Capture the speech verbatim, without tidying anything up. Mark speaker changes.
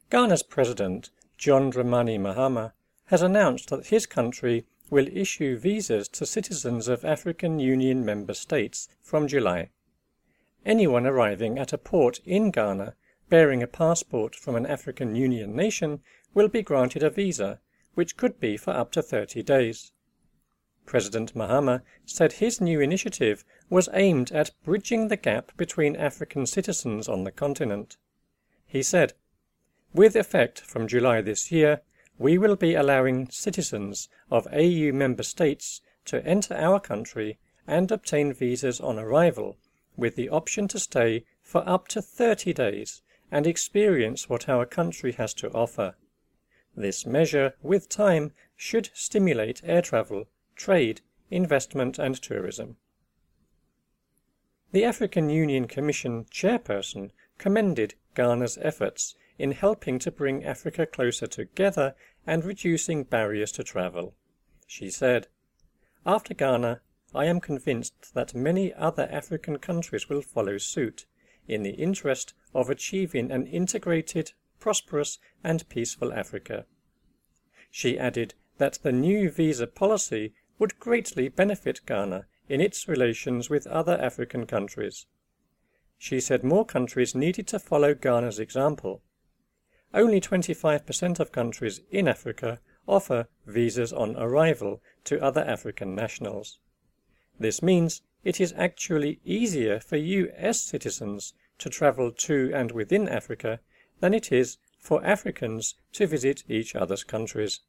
Speaker 1: Ghana's President, John Dramani Mahama, has announced that his country will issue visas to citizens of African Union member states from July. Anyone arriving at a port in Ghana bearing a passport from an African Union nation will be granted a visa, which could be for up to thirty days. President Mahama said his new initiative was aimed at bridging the gap between African citizens on the continent. He said, "With effect from July this year, we will be allowing citizens of A U member states to enter our country and obtain visas on arrival, with the option to stay for up to thirty days and experience what our country has to offer. This measure, with time, should stimulate air travel, trade, investment and tourism." The African Union Commission chairperson commended Ghana's efforts in helping to bring Africa closer together and reducing barriers to travel. She said, "After Ghana, I am convinced that many other African countries will follow suit, in the interest of achieving an integrated, prosperous and peaceful Africa." She added that the new visa policy would greatly benefit Ghana in its relations with other African countries. She said more countries needed to follow Ghana's example. Only twenty-five percent of countries in Africa offer visas on arrival to other African nationals. This means it is actually easier for U S citizens to travel to and within Africa than it is for Africans to visit each other's countries.